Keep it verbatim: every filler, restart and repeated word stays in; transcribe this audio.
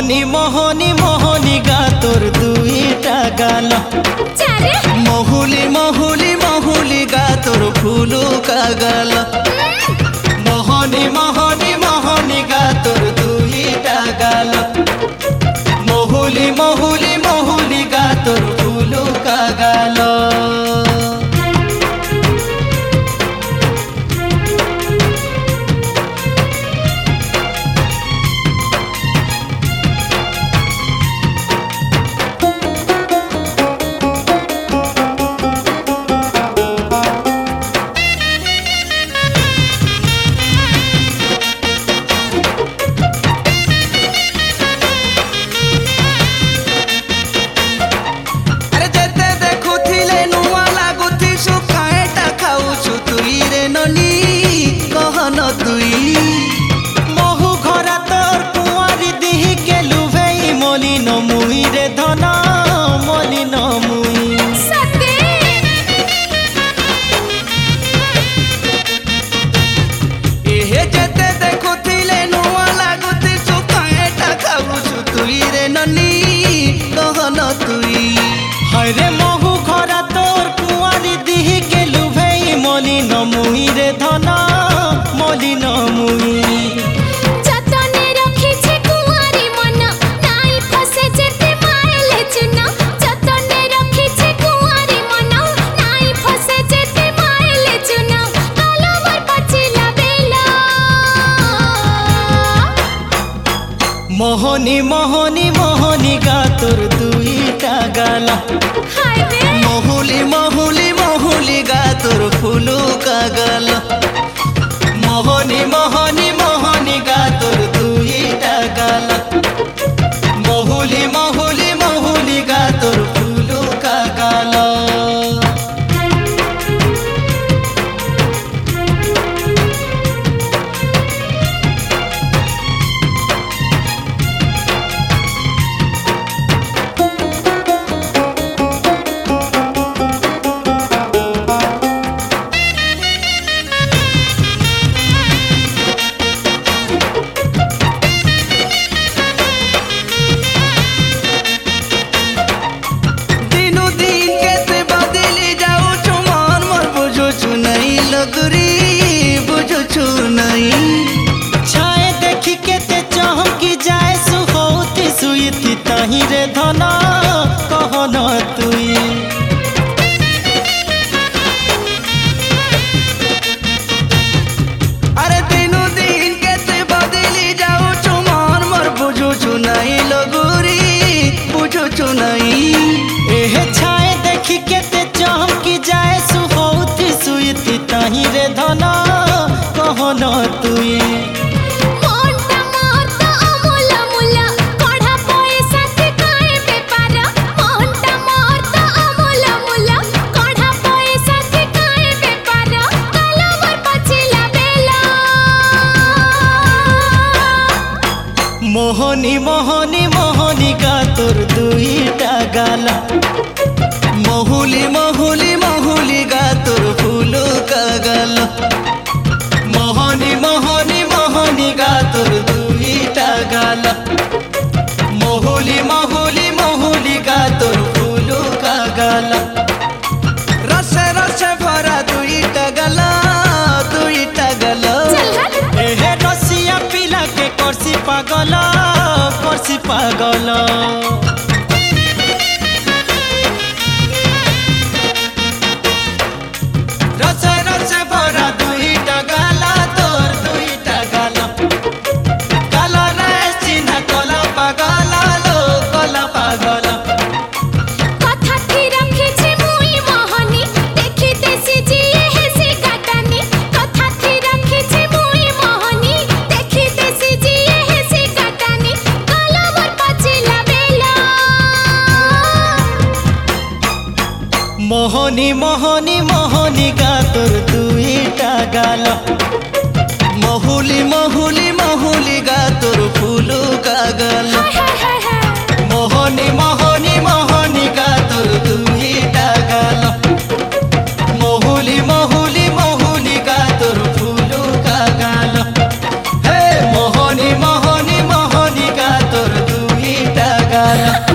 मोहनी मोहनी मोहनी गा तोर दुईटा गाल महुली महुली महुली गा तोर फुलू का गाल मोहनी मोहनी मोहनी गा तोर दुईटा गाल महुली महुली महुली गा तोर फुलू का गाल। महु घरा तोर कुआरी दिही के लुभेई मोली न मुई रे धन मोली न मुई एहे जेते देखुथिले नुआ लागुती सुखाएटा खाउछु तुई रे ननी कहन तुई हाय रे महु घरा तोर कुआरी दिही के लुभेई मोली न मुई रे धन मोली न मुई जतने रखी छे कुआरी मन नाई फसे जेते मारले चुना जतने रखी छे कुआरी मन नाई फसे जेते मारले चुना कालो मोर पछिला बेला मोहनी मोहनी मोहनी गा तोर दुईटा गाला हाय रे महुली महुली महुली गा तोर फुलू का गाला मोहनी मोहनी मोहनी गा तोर दुईटा गाला महुली महुली महुली गा तोर फुलू का गाला। छाए देखी के ते चहकी जाए सुहोती सुईती तही रे धन कहन तुई अरे दिनु दिन के ते बदली जाऊ चुमान मोर बुझु चुनाई लगुरी बुझु चुनाई एहे छाए देखी के ते चहकी जाए सुहोती सुईती तही रे धन कहन तुई मोंटा मोरता अमूला मूला कढ़ा पैसा से काए बेपार मोंटा मोरता अमूला मूला कढ़ा पैसा से काए बेपार कालो मोर पछिला बेला मोहनी मोहनी मोहनी गा तोर दुईटा गाला महुली महुली महुली गा तोर फुलू का गाला मोहनी मोहनी मोहनी गा तोर दुईटा गाला महुली महुली महुली गा तोर फुलू का गाला रसे रसे भरा दुईटा गाला दुईटा गाला एहे रसिया पिला के करसी पागल करसी पागल रसे रसे भरा दुईटा गाला तोर दुईटा गाला गाला रे चिन्हा कला पागल लो कला पागल कथा थी रखी छे मुई मोहनी देखी देसी जिए हे से गाटानी कथा थी रखी छे मुई मोहनी देखी देसी जिए हे से गाटानी कालो मोर पछिला बेला मोहनी मोहनी मोहनी गा तोर दुईटा गाला महुली महुली महुली गा तोर फुलू का गाला हाय हाय हाय मोहनी मोहनी मोहनी गा तोर दुईटा गाला महुली महुली महुली गा तोर फुलू का गाला हे मोहनी मोहनी मोहनी गा तोर दुई ଗାଲ